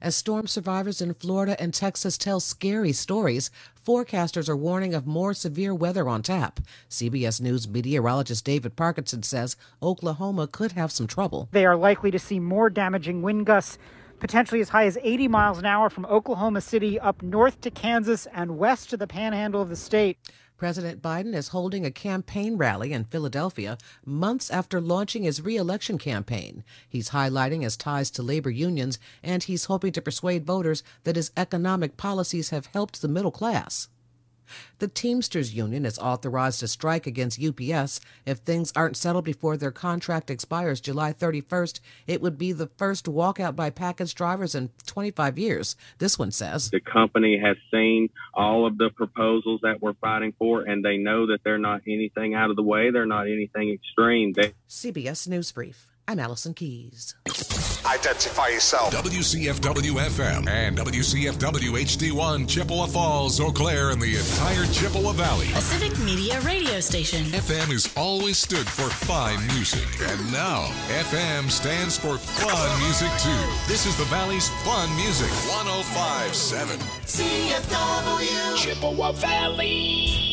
As storm survivors in Florida and Texas tell scary stories, forecasters are warning of more severe weather on tap. CBS News meteorologist David Parkinson says Oklahoma could have some trouble. They are likely to see more damaging wind gusts, potentially as high as 80 miles an hour from Oklahoma City up north to Kansas and west to the panhandle of the state. President Biden is holding a campaign rally in Philadelphia months after launching his re-election campaign. He's highlighting his ties to labor unions, and he's hoping to persuade voters that his economic policies have helped the middle class. The Teamsters Union is authorized a strike against UPS if things aren't settled before their contract expires July 31st. It would be the first walkout by package drivers in 25 years, this one says. The company has seen all of the proposals that we're fighting for, and they know that they're not anything out of the way. They're not anything extreme. CBS News Brief. I'm Allison Keyes. Identify yourself. WCFW-FM and WCFW-HD1, Chippewa Falls, Eau Claire, and the entire Chippewa Valley. A civic media radio station. FM has always stood for fine music. And now, FM stands for fun music, too. This is the Valley's fun music. 105.7. CFW. Chippewa Valley.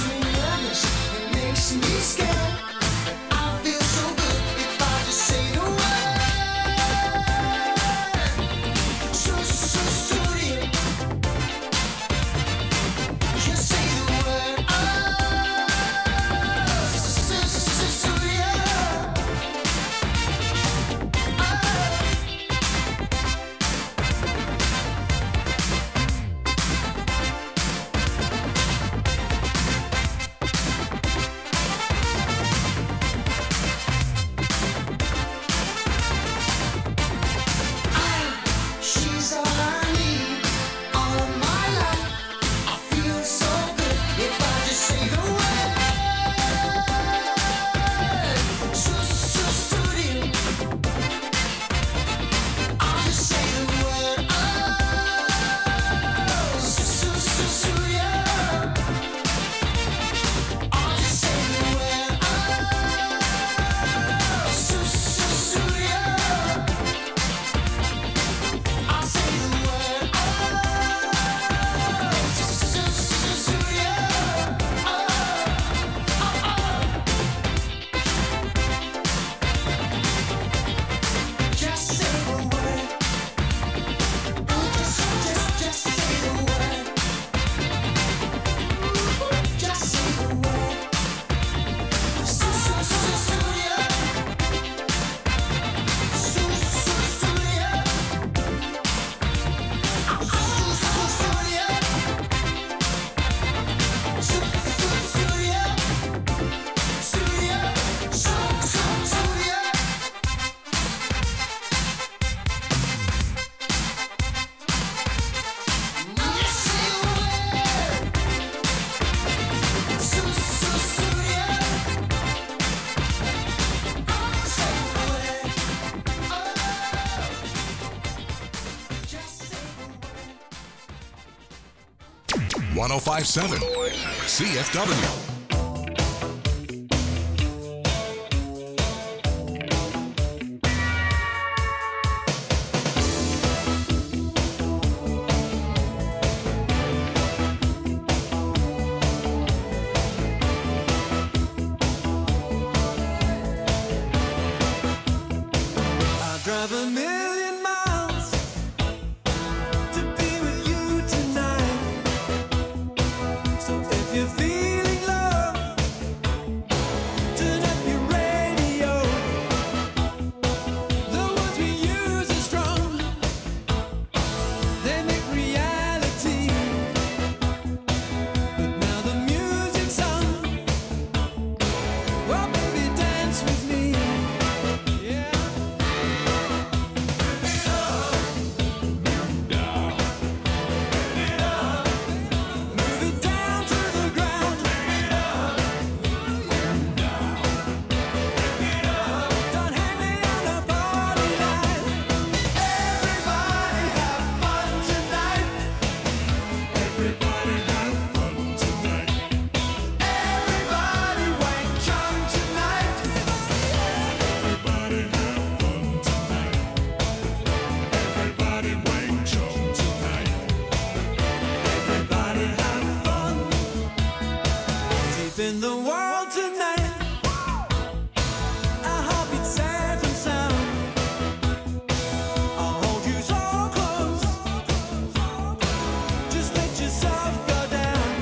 Makes me scared. I feel so good if I just say the word. 1057 CFW. Drive a million miles to be with you tonight. So if you're feeling love, turn up your radio. The words we use are strong, they make reality. But now the music's on. Well, baby, dance with me. Yeah. In the world tonight, our heartbeat safe and sound. I'll hold you so close, just let yourself go down.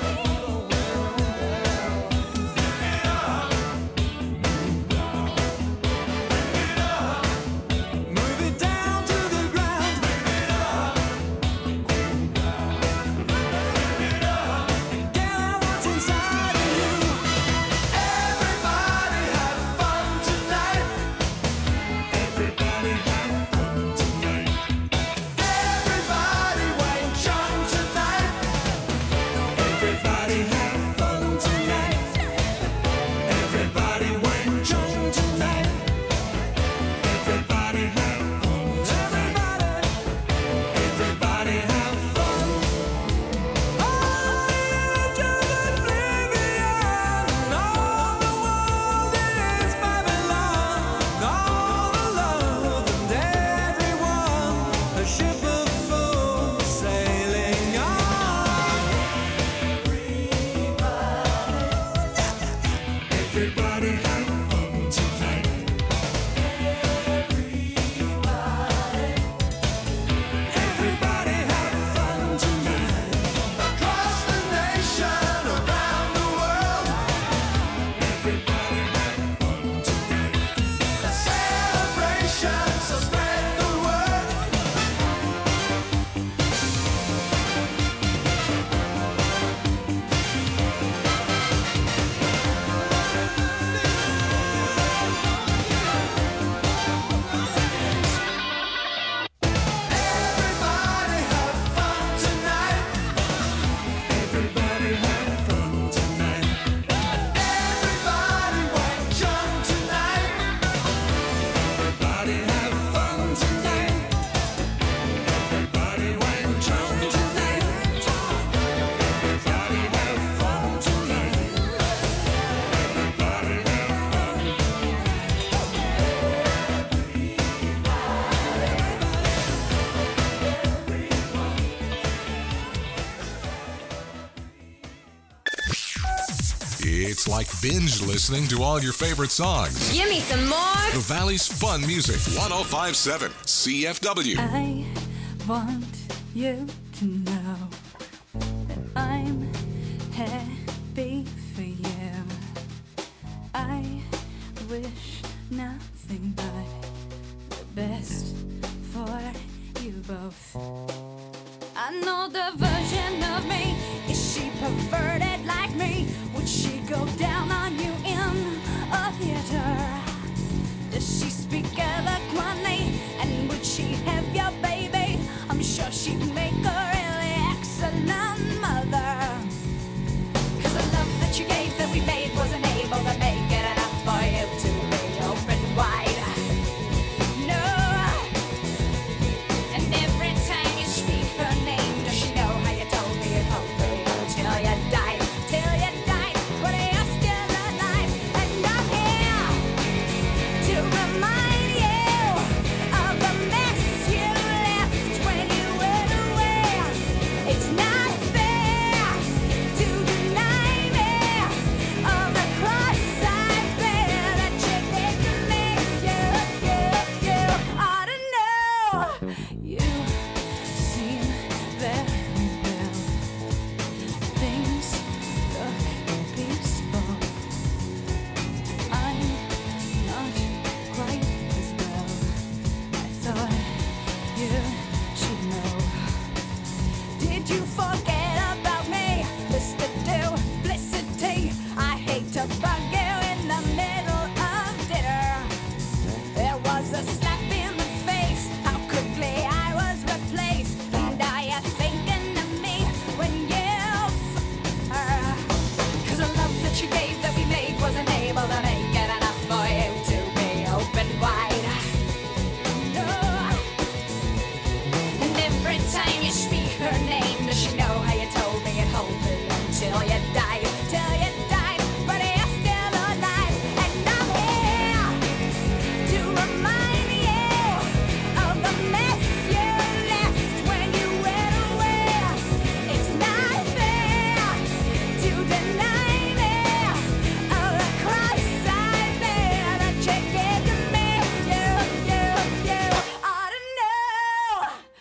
Move it down to the ground. Get out what's inside of you. Everybody have fun tonight. Everybody have fun tonight. Everybody Wang Chung tonight. Everybody have fun tonight. Everybody Wang Chung tonight. Everybody have fun tonight. Everybody have fun. Oh, to oblivion. All the world is Babylon. All the love and everyone. A ship of fools sailing on. Everybody have fun tonight. Everybody have fun tonight. Across the nation, around the world. Everybody have fun tonight. A celebration, so spread the word. Everybody have fun tonight. Everybody have fun tonight. Everybody Wang Chung tonight. Everybody have fun tonight. Everybody Wang Chung tonight. Everybody have fun tonight. Everybody have fun. It's like binge listening to all your favorite songs. Give me some more. The Valley's Fun Music 1057 CFW. I want you to know that I'm happy for you. I wish nothing but the best for you both. I know the version of me. Is she perverted like me? Would she go down on you in a theater? Does she speak eloquently? And would she have your baby? I'm sure she'd make a really excellent mother. 'Cause the love that you gave that we made wasn't able to make it enough for you to be open wide. No. And every time you speak her name, does she know how you told me it won't be gives a slap in the face. How quickly I was replaced. And are you thinking of me when you fuck her? 'Cause the love that you gave that we made wasn't able to make it enough for you to be open wide. No. And every time you speak her name, does she know how you told me you'd hold me until you died? Till you died, but you're still alive. And I'm here to remind you of the mess you left when you went away. It's not fair to deny me of the cross I bear that you gave to me. You ought to know.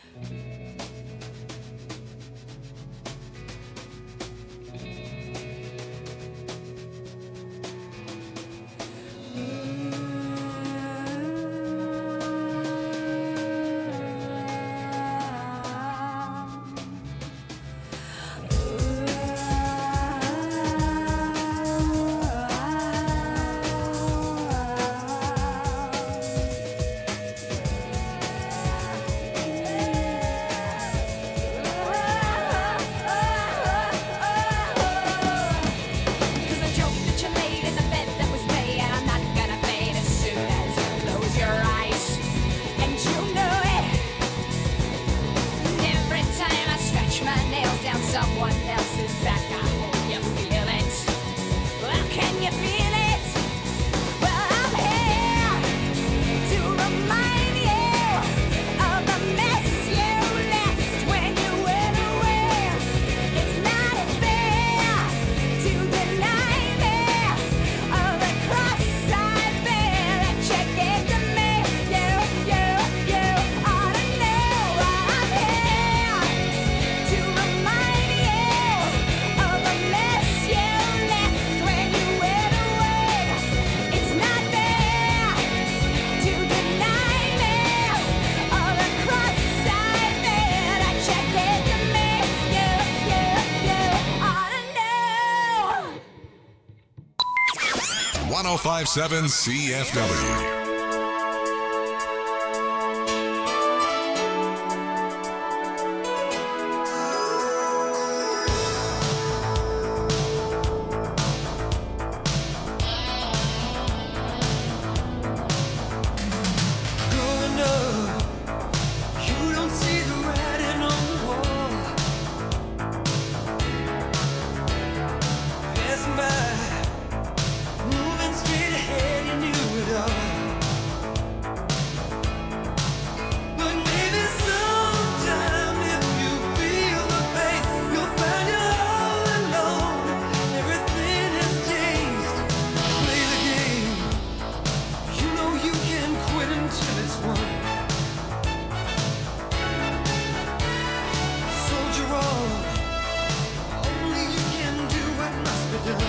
Cause the joke that you laid in the bed that was made, and I'm not gonna fade as soon as you close your eyes. And you know it. And every time I scratch my nails down someone else's back, I hope you feel it. Well, can you feel it? Well, I'm here to remind you of the mess you left when you went away. It's not fair to deny me of the cross I bear that you gave to me. You ought to know. I'm here to remind you of the mess you left when you went away. It's not fair to deny me of the cross I bear that you gave to me. You ought to know. 1057 CFW. Growing up, you don't see the writing on the wall. Passing by, moving straight ahead, you knew it all. But maybe sometime if you feel the pain, you'll find you're all alone. Everything has changed. Play the game. You know you can quit until it's won. Soldier on. Only you can do what must be done.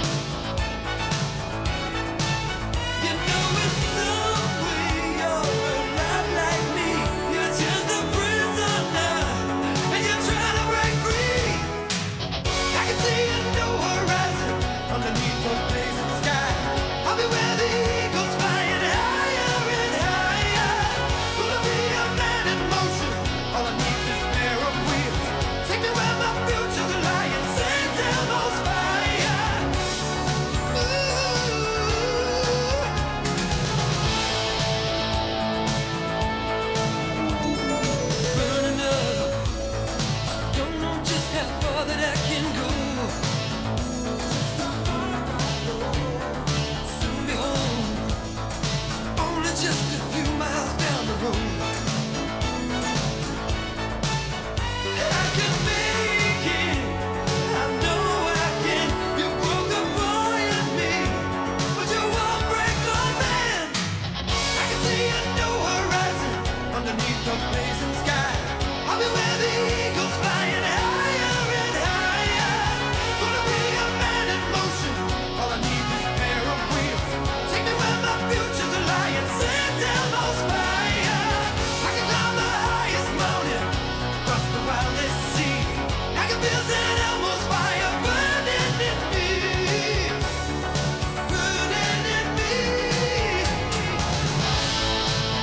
You know in some way you're a lot like me. You're just a prisoner, and you're trying to break free. I can see a new horizon underneath the blazing sky. I'll be where the eagles flying higher and higher. Gonna be a man in motion. All I need is a pair of wheels. Take me where my future's lying. Send down those fire. Burning up. Don't know just how far that I can go. Soon be home. Only just a few miles down the road. I can make it. I know I can. You broke the boy in me, but you won't break my man. I can see a new horizon underneath the blazing sky. I'll be where the eagles flying higher and higher. Gonna be a man in motion. All I need is a pair of wheels. Take me where my future's lying. Send down those fire. I can climb the highest mountain, cross the wildest sea. I can feel St. Elmo's fire burning in me, burning in me.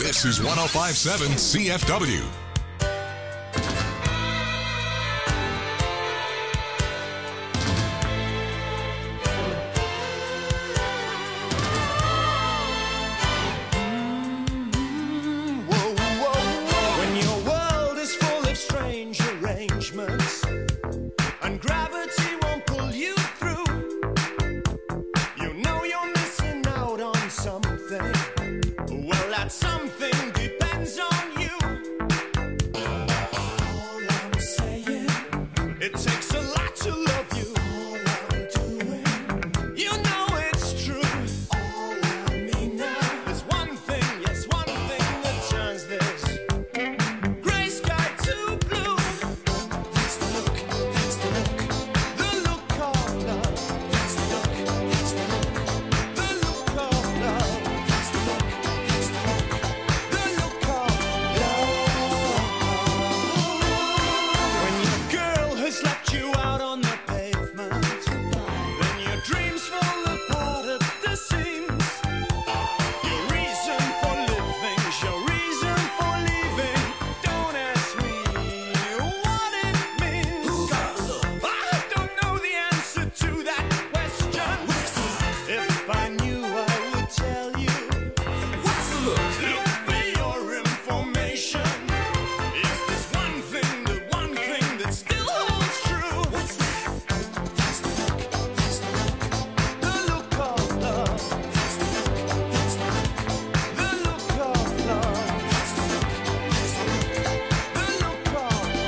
This is 105.7 CFW. When your world is full of strange arrangements and gravity won't pull you through, you know you're missing out on something. Well, that something depends on you. All I'm saying, it takes a lot to love you. All I'm doing, you know it's true. All I mean now is one thing, yes, one thing that turns this gray sky to blue. That's the look, that's the look, the look of love. That's the look, that's the look, the look of love. That's the look, that's the look, the look of love. When your girl has left you out on the pavement, then your dreams fall apart at the seams. Your reason for living, your reason for leaving. Don't ask me what it means. I don't know the answer to that question. If I knew, I would tell you. Look for your information. Is this one thing, the one thing that still holds true? What's that? That's the look, that's the look, the look of love. That's the look, that's the look, the look of love. That's the look, that's the look, the look of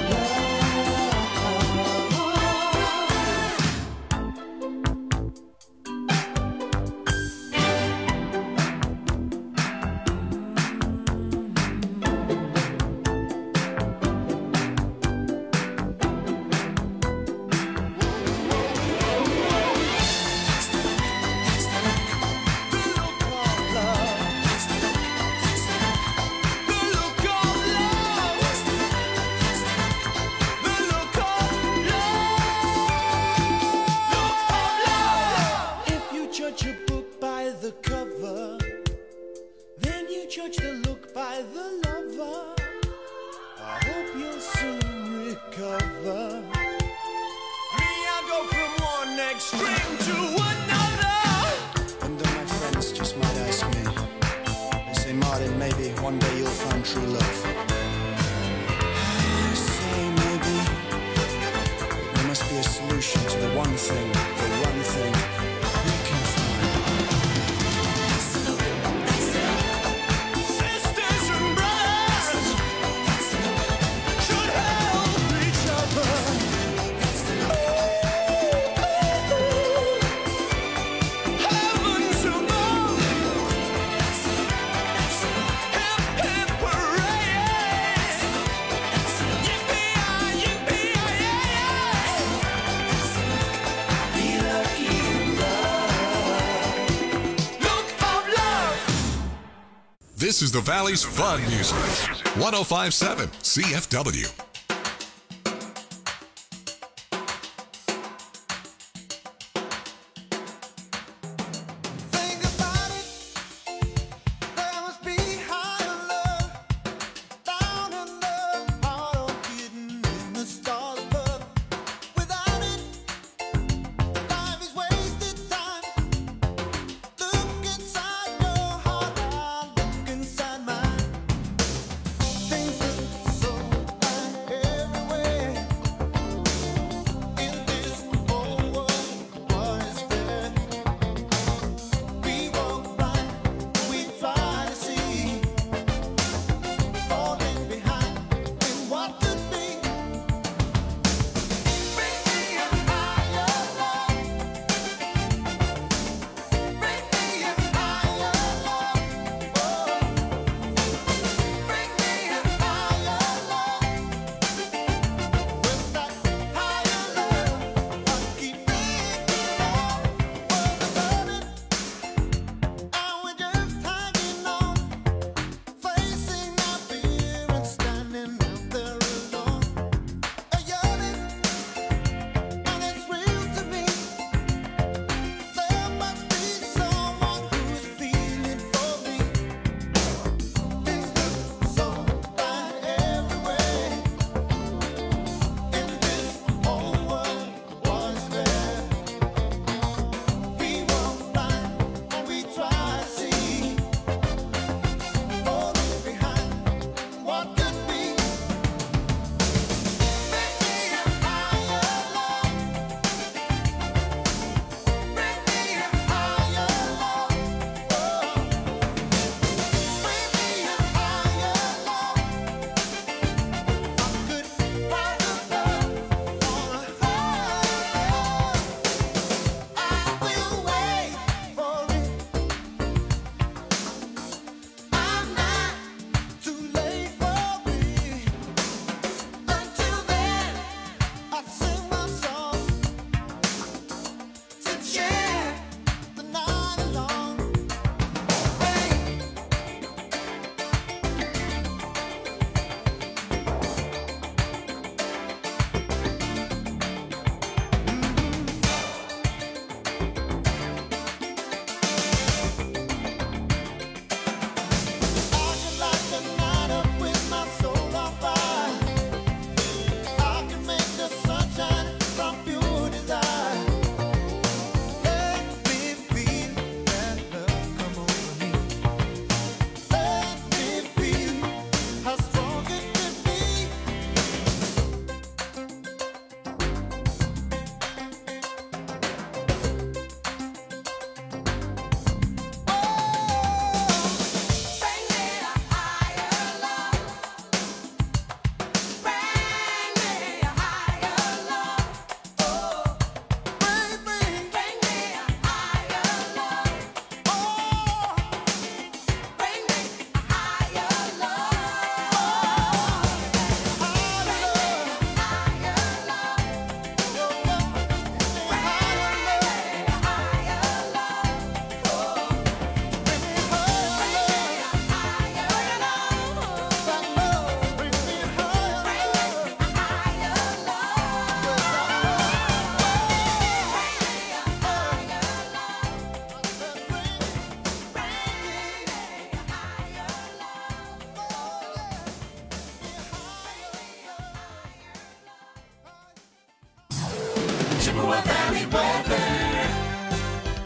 if you judge a book by the cover, then you judge the look by the lover. I hope you'll soon recover. Me, I go from one extreme to another. And then my friends just might ask me, they say, Martin, maybe one day you'll find true love. I say maybe, but there must be a solution to the one thing we can find. Sisters and brothers should help each other. Heavens above, hip hip hooray! Yippee-yi, yippee-yi-yi! Be lucky in love. Look of love. This is the Valley's fun music. 105.7 CFW. Think about it. There must be higher love down in the heart or hidden in the stars, but without it, life is wasted time. Look inside your heart, I look inside mine. Things look so bad.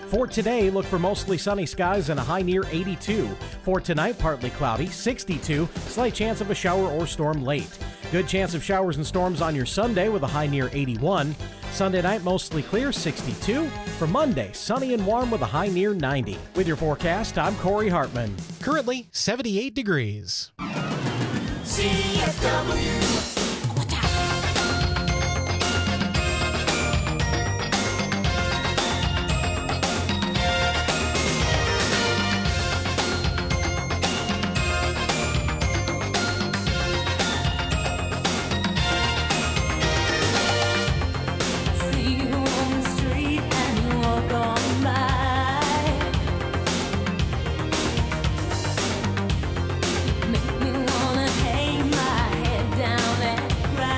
For today, look for mostly sunny skies and a high near 82. For tonight, partly cloudy, 62, slight chance of a shower or storm late. Good chance of showers and storms on your Sunday with a high near 81. Sunday night, mostly clear, 62. For Monday, sunny and warm with a high near 90. With your forecast, I'm Corey Hartman. Currently 78 degrees. CFW. Make me wanna hang my head down and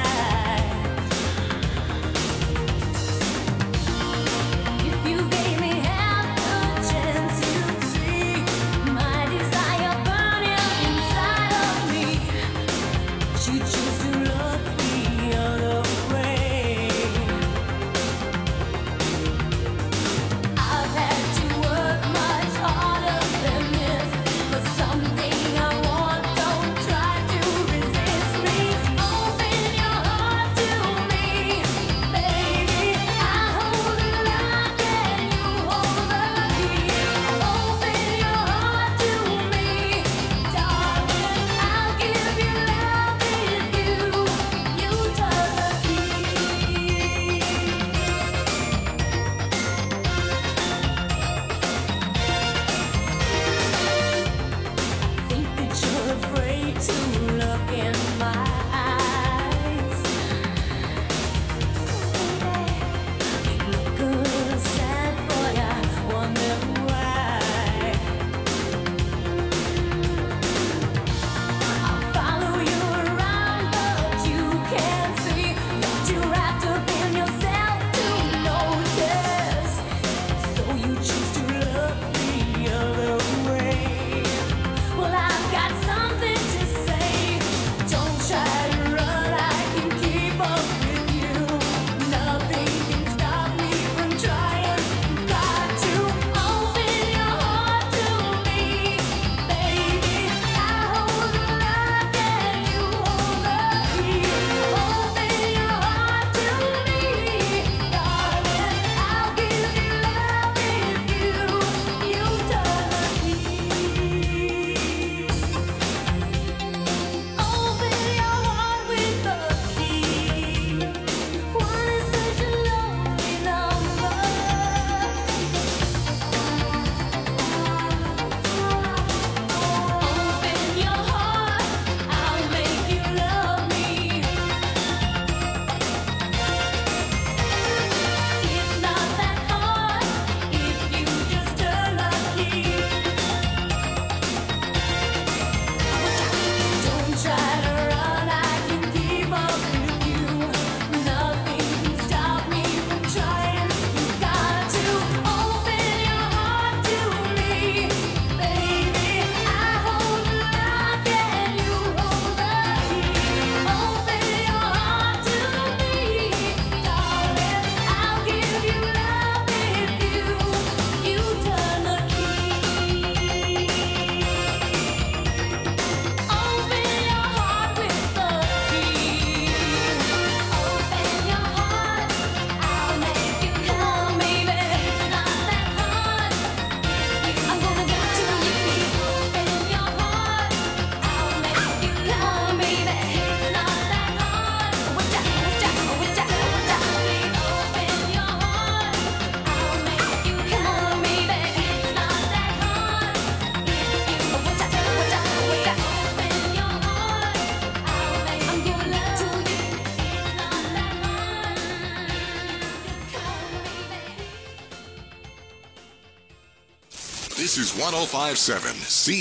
This is 105.7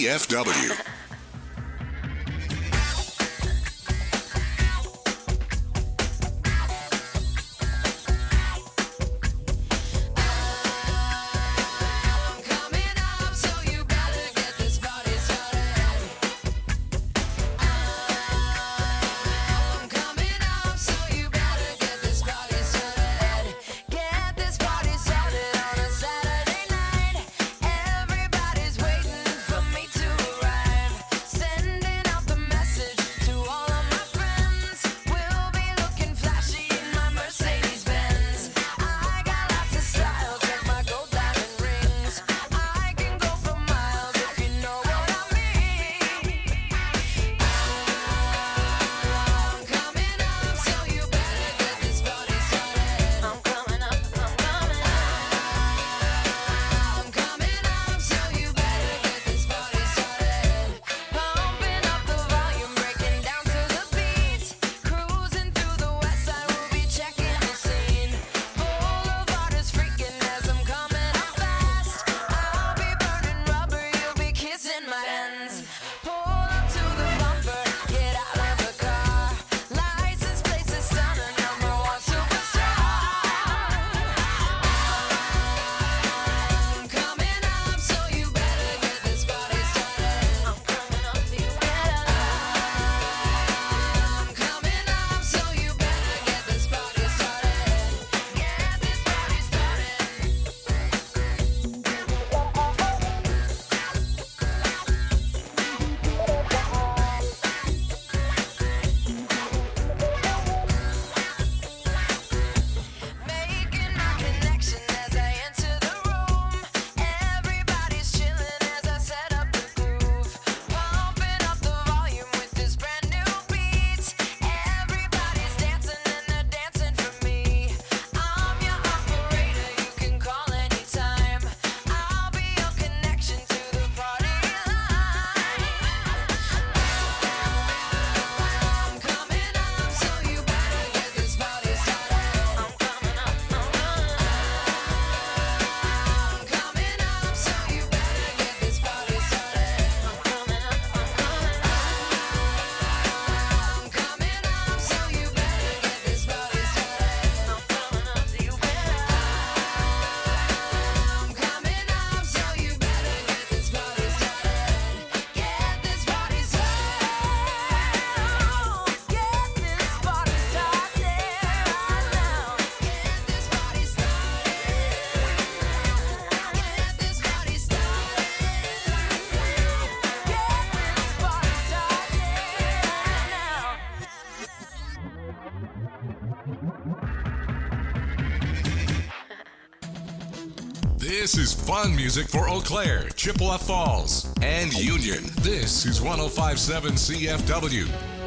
CFW. Get this party started on a Saturday night. This is fun music for Eau Claire, Chippewa Falls, and Union. This is 105.7 CFW.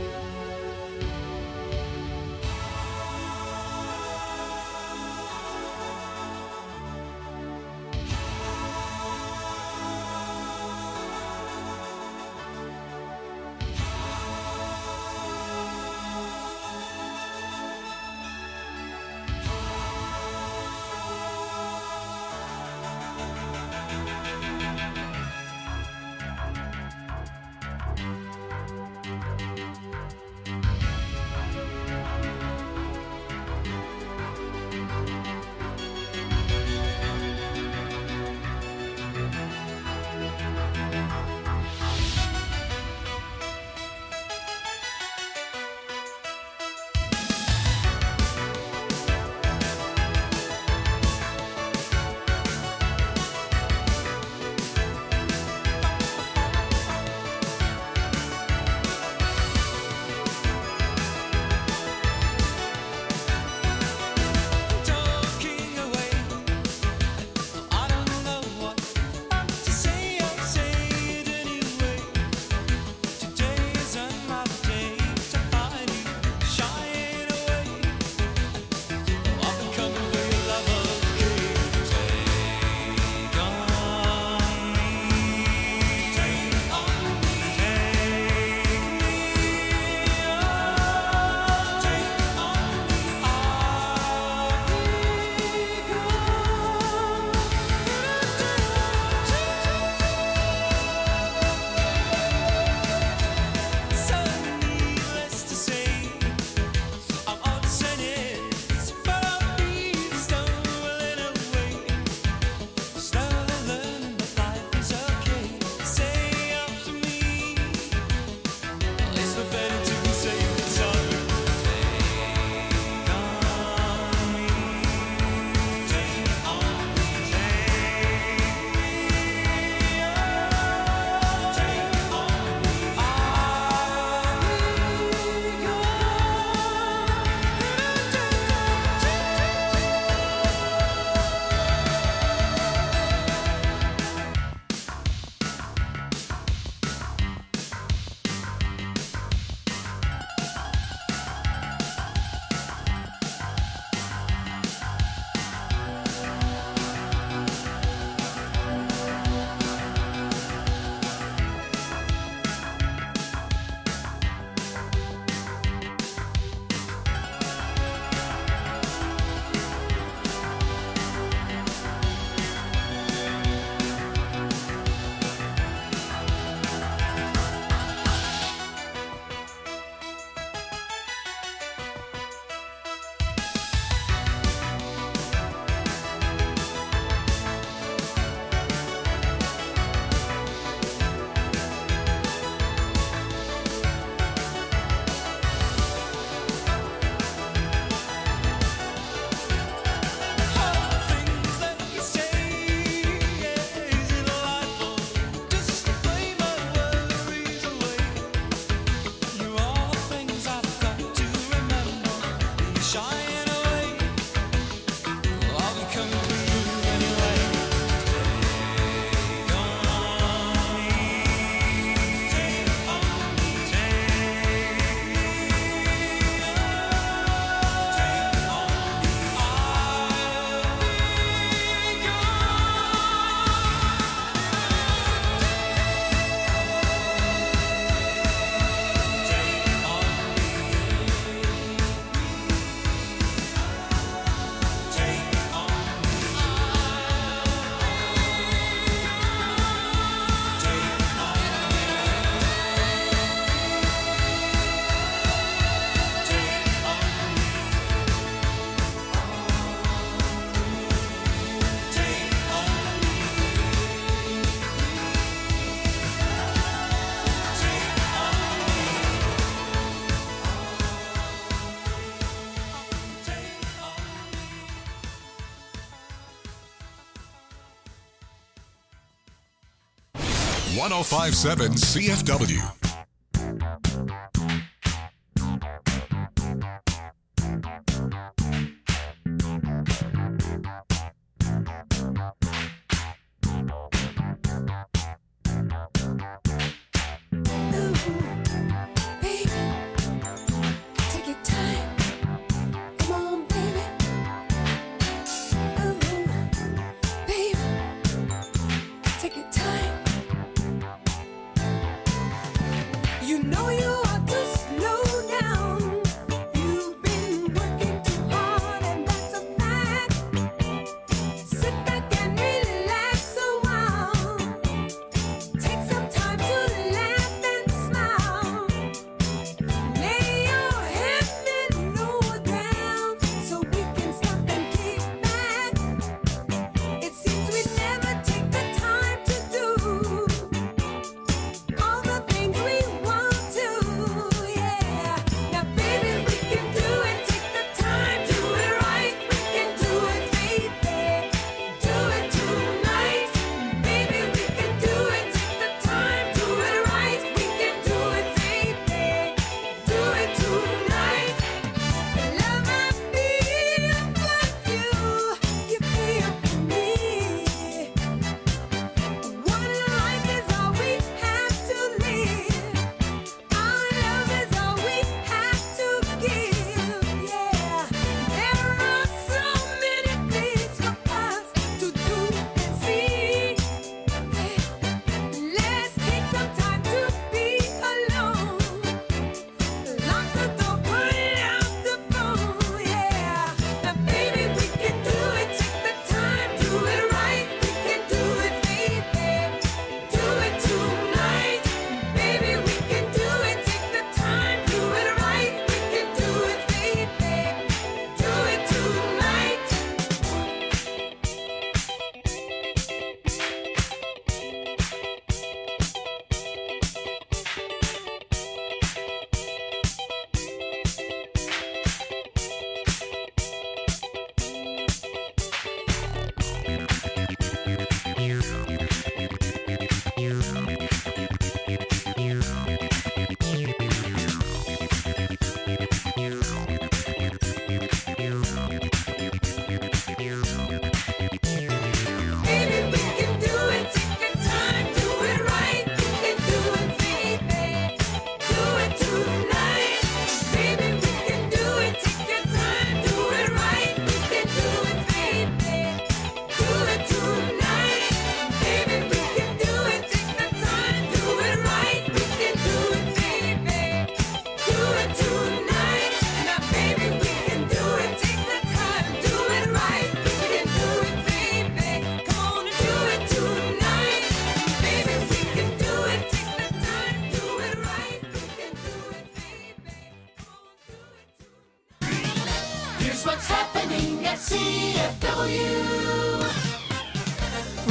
.105.7 CFW.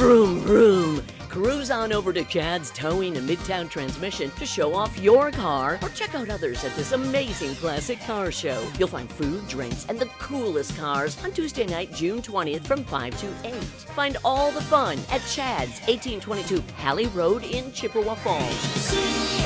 Vroom, vroom. Cruise on over to Chad's Towing and Midtown Transmission to show off your car or check out others at this amazing classic car show. You'll find food, drinks, and the coolest cars on Tuesday night, June 20th from 5 to 8. Find all the fun at Chad's, 1822 Halley Road in Chippewa Falls.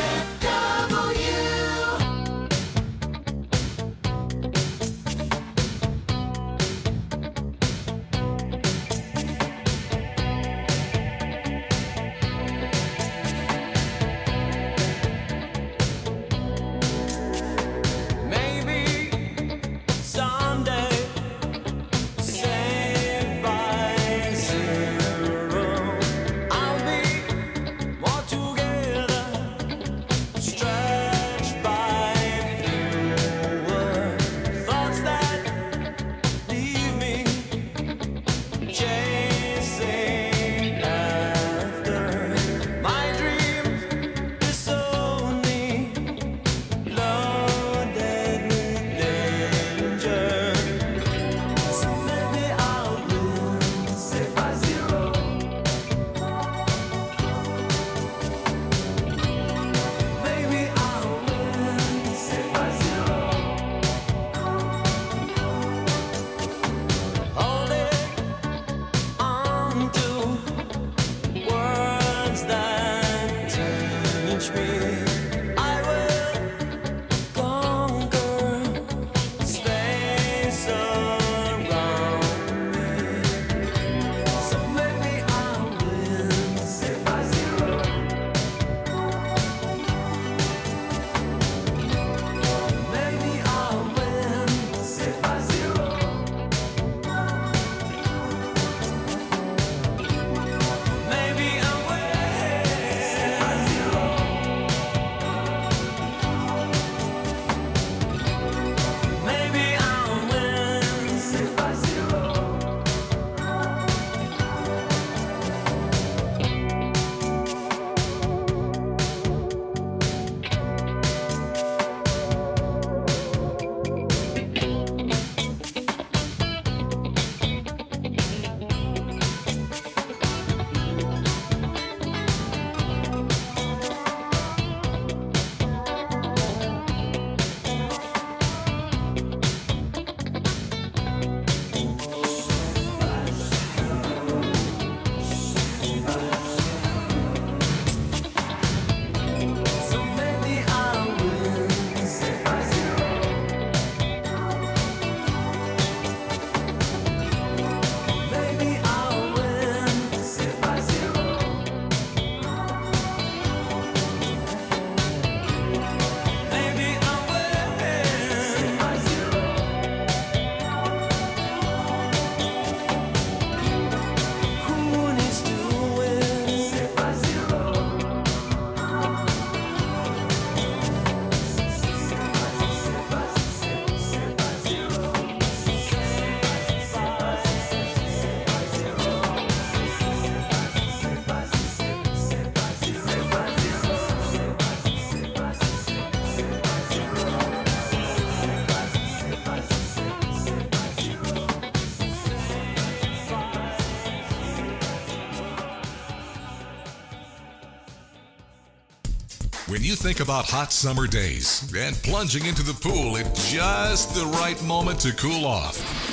When you think about hot summer days and plunging into the pool at just the right moment to cool off,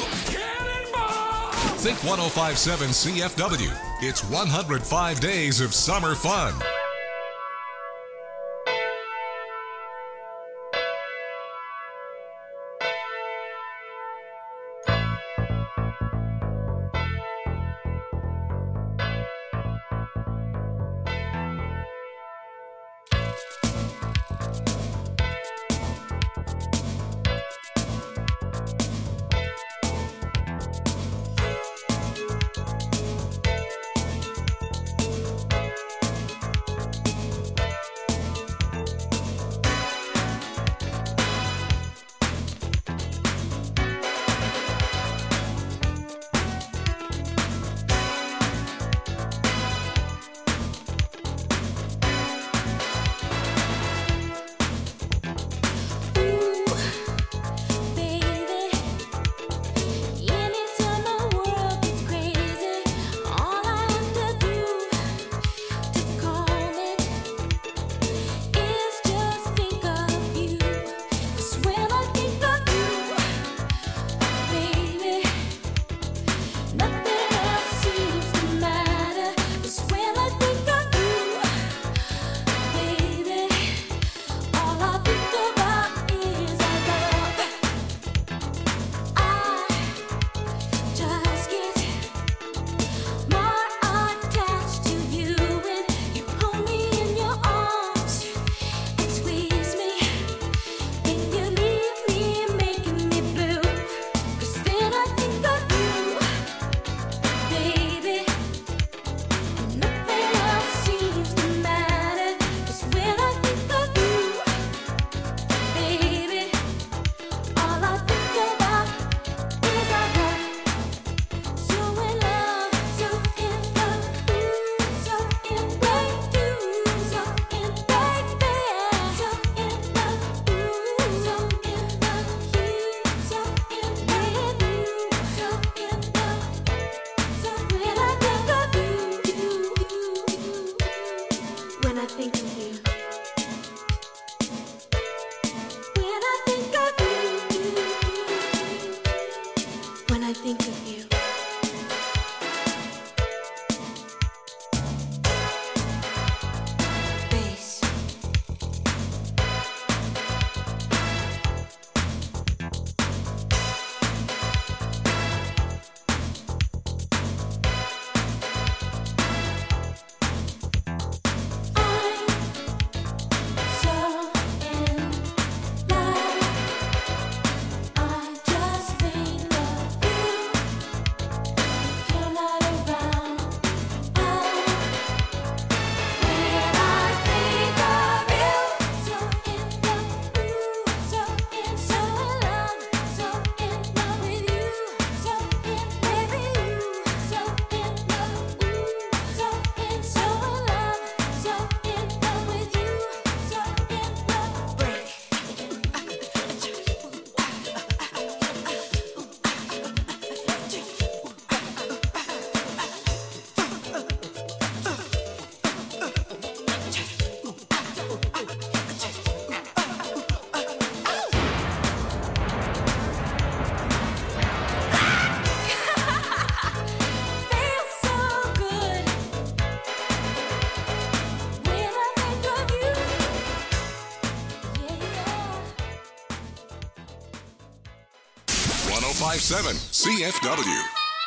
think 105.7 CFW. It's 105 days of summer fun. 1057 CFW.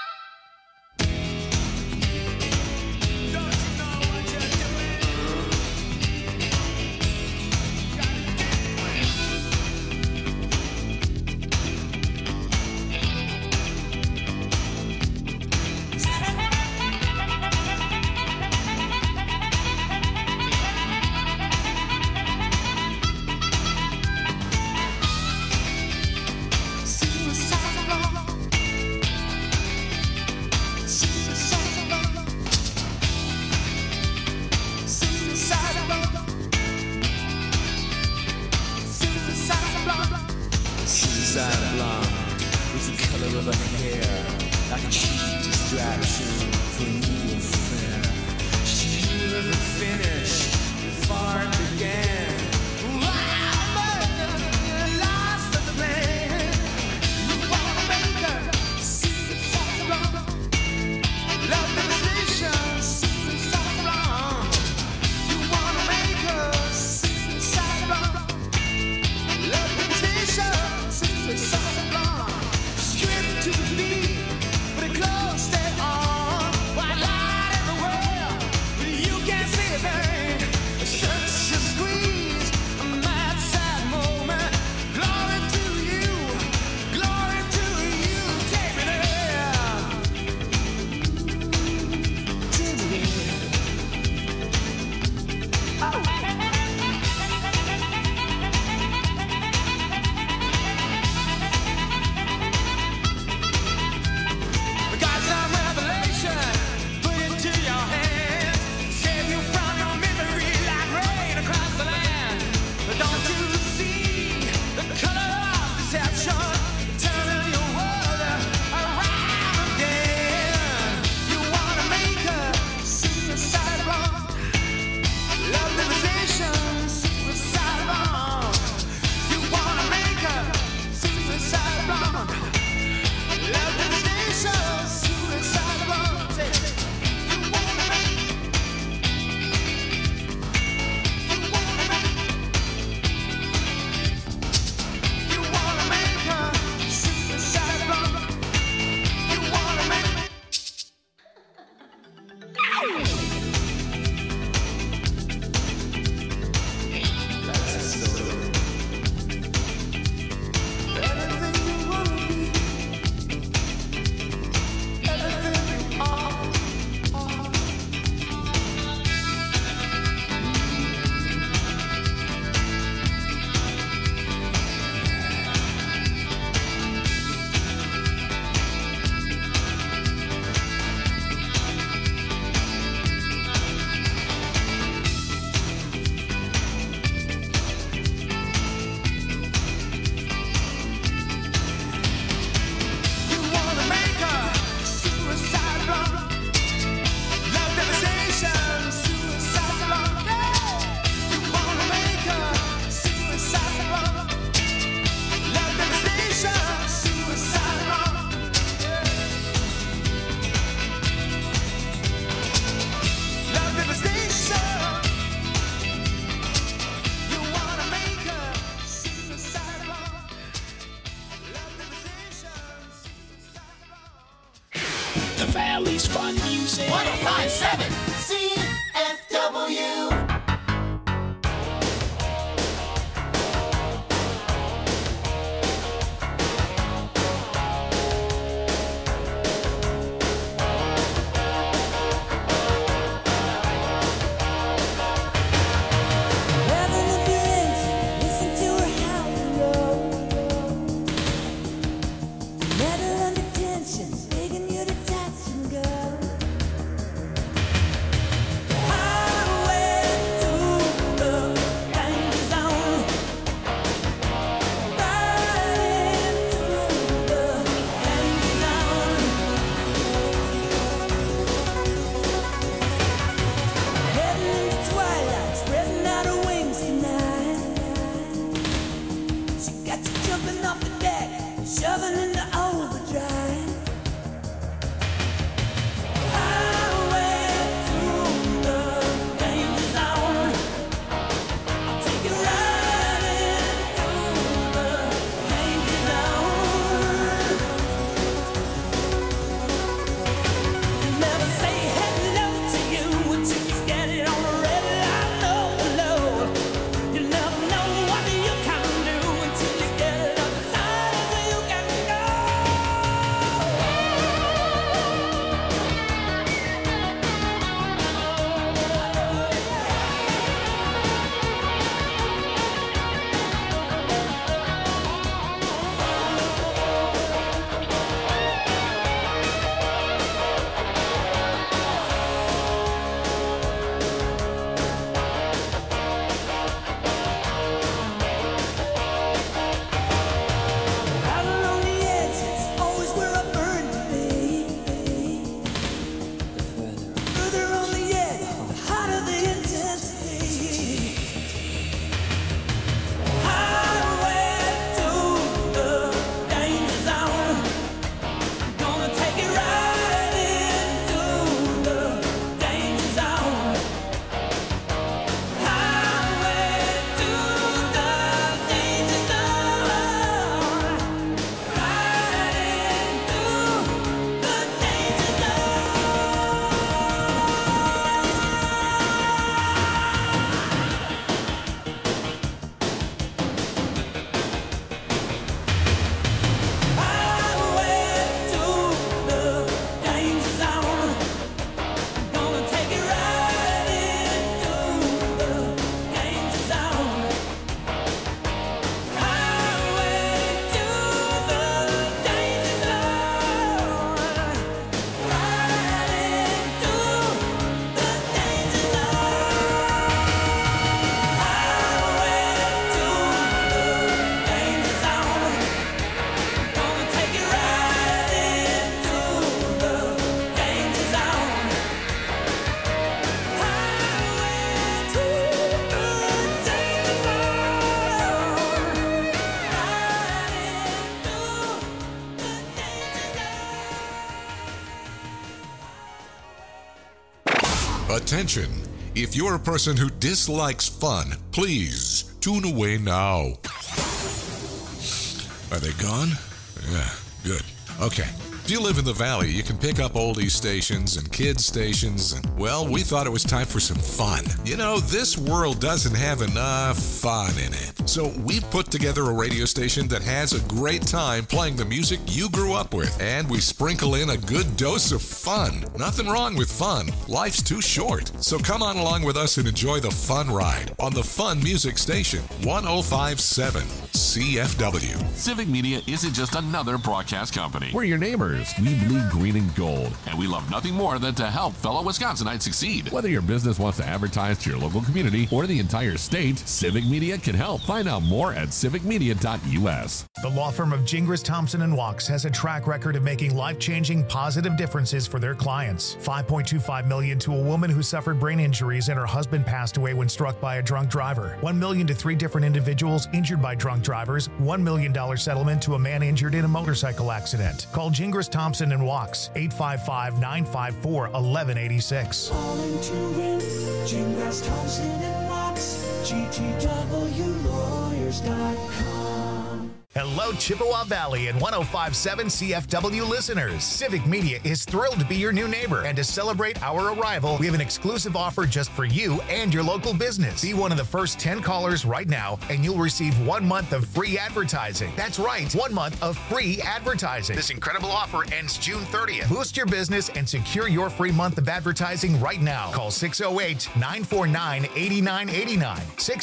Suicide blonde is the color of her hair, like a cheap distraction for a new affair. She knew the finish before it began. Lost the plan. You wanna make her suicide blonde. Love devastation, suicide blonde. You wanna make her suicide blonde. Love devastation. Suicide blonde, straight to the beat, but it close stay on. White light everywhere, but you can't see a thing. Such a squeeze, a mad sad moment. Glory to you, take me there. Take me there. Oh. Attention! If you're a person who dislikes fun, please tune away now. Are they gone? Yeah, good. Okay. If you live in the Valley, you can pick up oldies stations and kids stations, and, well, we thought it was time for some fun. You know, this world doesn't have enough fun in it. So we've put together a radio station that has a great time playing the music you grew up with, and we sprinkle in a good dose of fun. Nothing wrong with fun. Life's too short. So come on along with us and enjoy the fun ride on the Fun Music Station, 105.7 CFW. Civic Media isn't just another broadcast company. We're your neighbors. We bleed green and gold, and we love nothing more than to help fellow Wisconsinites succeed. Whether your business wants to advertise to your local community or the entire state, Civic Media can help. Find out more at civicmedia.us. The law firm of Gingras, Thompson & Walks has a track record of making life-changing positive differences for their clients. $5.25 million to a woman who suffered brain injuries and her husband passed away when struck by a drunk driver. $1 million to 3 different individuals injured by drunk drivers. $1 million settlement to a man injured in a motorcycle accident. Call Gingras, Thompson & Walks, 855-954-1186. Calling to win, Gingras, Thompson & Walks, GTWlawyers.com. Hello, Chippewa Valley and 105.7 CFW listeners. Civic Media is thrilled to be your new neighbor. And to celebrate our arrival, we have an exclusive offer just for you and your local business. Be one of the first 10 callers right now, and you'll receive 1 month of free advertising. That's right, 1 month of free advertising. This incredible offer ends June 30th. Boost your business and secure your free month of advertising right now. Call 608-949-8989.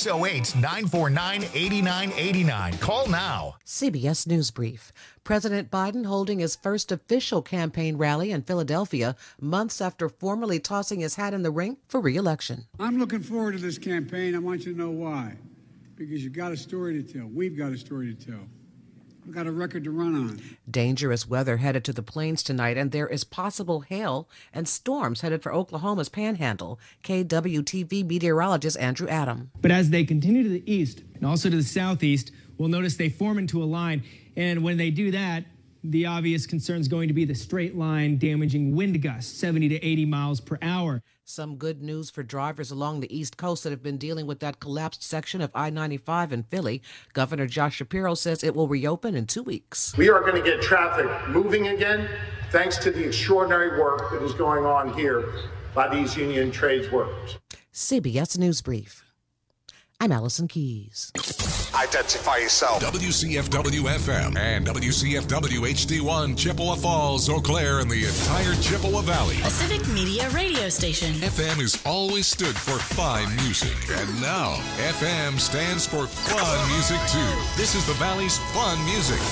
608-949-8989. Call now. CBS News Brief. President Biden holding his first official campaign rally in Philadelphia months after formally tossing his hat in the ring for re-election. I'm looking forward to this campaign. I want you to know why. Because you've got a story to tell. We've got a story to tell. We've got a record to run on. Dangerous weather headed to the plains tonight, and there is possible hail and storms headed for Oklahoma's Panhandle. KWTV meteorologist Andrew Adam. But as they continue to the east and also to the southeast, we'll notice they form into a line. And when they do that, the obvious concern is going to be the straight line damaging wind gusts, 70 to 80 miles per hour. Some good news for drivers along the East Coast that have been dealing with that collapsed section of I-95 in Philly. Governor Josh Shapiro says it will reopen in 2 weeks. We are going to get traffic moving again, thanks to the extraordinary work that is going on here by these union trades workers. CBS News Brief. I'm Allison Keys. Identify yourself. WCFW-FM and WCFW HD1, Chippewa Falls, Eau Claire, and the entire Chippewa Valley. A Civic Media radio station. FM has always stood for fine music, and now FM stands for fun music too. This is the Valley's fun music,